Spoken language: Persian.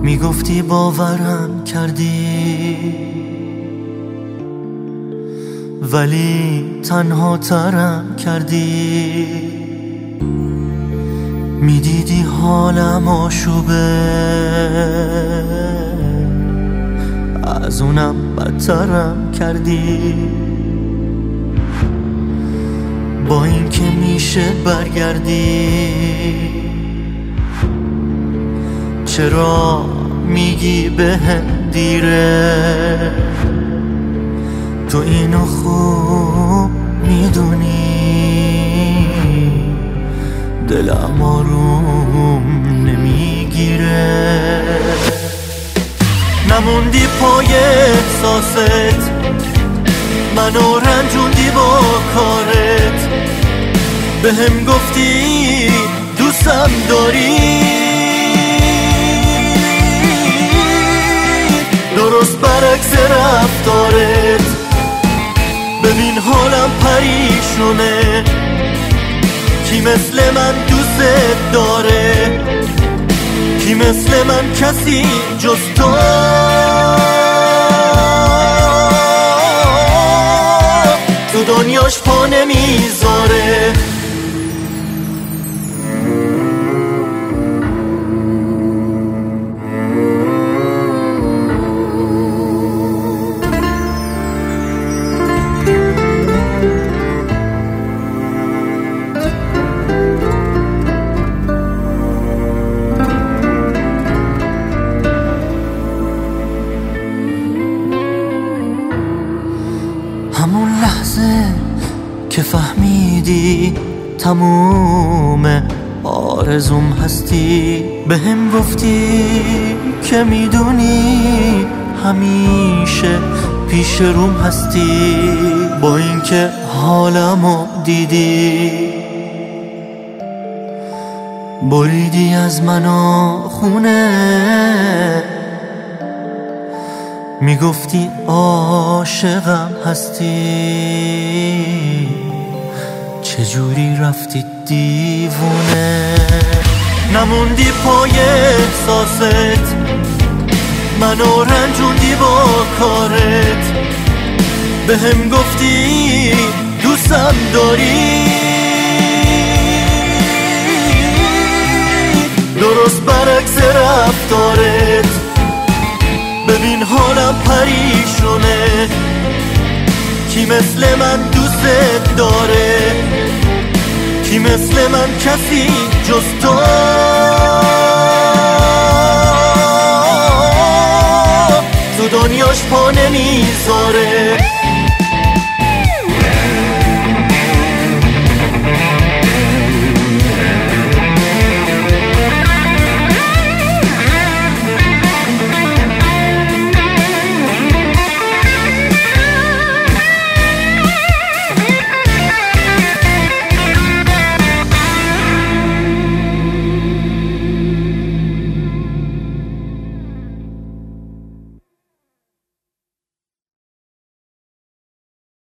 میگفتی باورم کردی، ولی تنها ترم کردی. میدیدی حالم آشوبه، از اونم بدترم کردی. با این که میشه برگردی، چرا میگی بهم دیره؟ تو اینو خوب میدونی، دلم آروم نمیگیره. نموندی پای احساست، منو رنجوندی با کارت. بهم گفتی دوستم داری، درست برعکس رفتارت. ببین حالم پریشونه، کی مثل من دوست داره؟ کی مثل من کسی جز تو؟ تو دنیاش پا نمیذاره. همون لحظه که فهمیدی تموم آرزوم هستی، بهم گفتی که میدونی همیشه پیش روم هستی. با اینکه حالمو دیدی، بریدی از منو خونه. میگفتی عاشقم هستی، چجوری رفتی دیوونه؟ نموندی پای احساست، منو رنجوندی با کارت. بهم گفتی دوستم داری، درست برعکس رفتارت. ببین حالم پریشونه، کی مثل من دوست داره؟ کی مثل من کسی جز تو؟